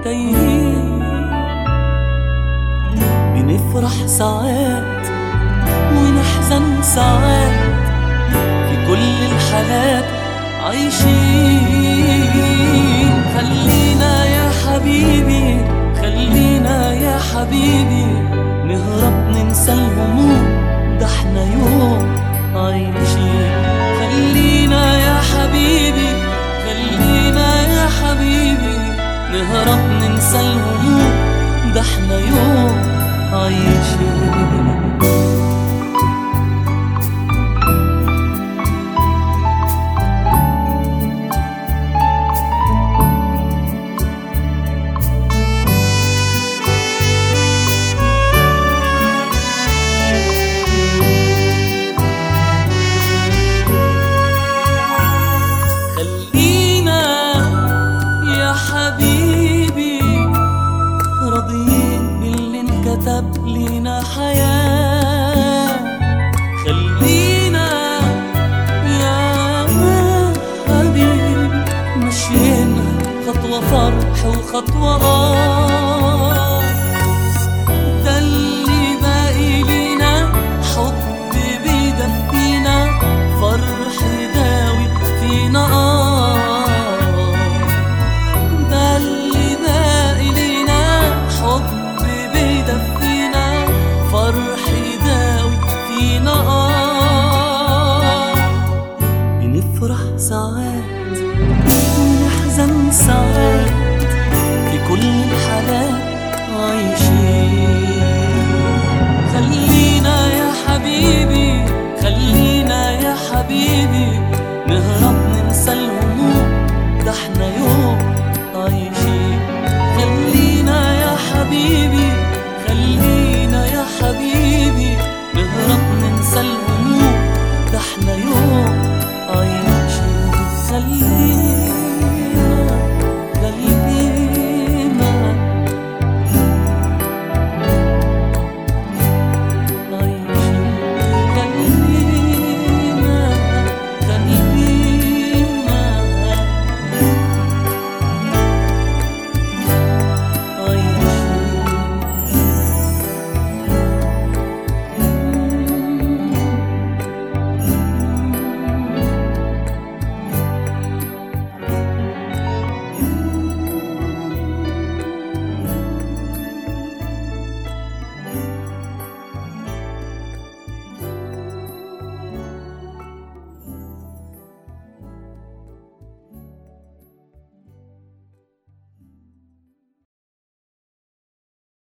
تايهين. بنفرح ساعات ونحزن ساعات، في كل الحالات عايشين. خلينا يا حبيبي، خلينا يا حبيبي نهرب ننسى الهموم، ده احنا يوم عايشين. خلينا يا حبيبي، خلينا يا حبيبي نهرب ننسى الهموم، ده احنا يوم عايشين. راضيين باللي انكتب لينا حياة. خلينا يا حبيبي مشينا خطوة فرح وخطوة ده اللي باقي لينا، حب بيدفينا، فرح يداوي فينا بنفرح ساعات ونحزن ساعات، في كل الحالات عايشين. خلينا يا حبيبي، خلينا يا حبيبي نهرب ننسى الهموم، ده احنا يوم عايشين. خلينا يا حبيبي، خلينا يا حبيبي نهرب ننسى الهموم، ده احنا يوم عايشين.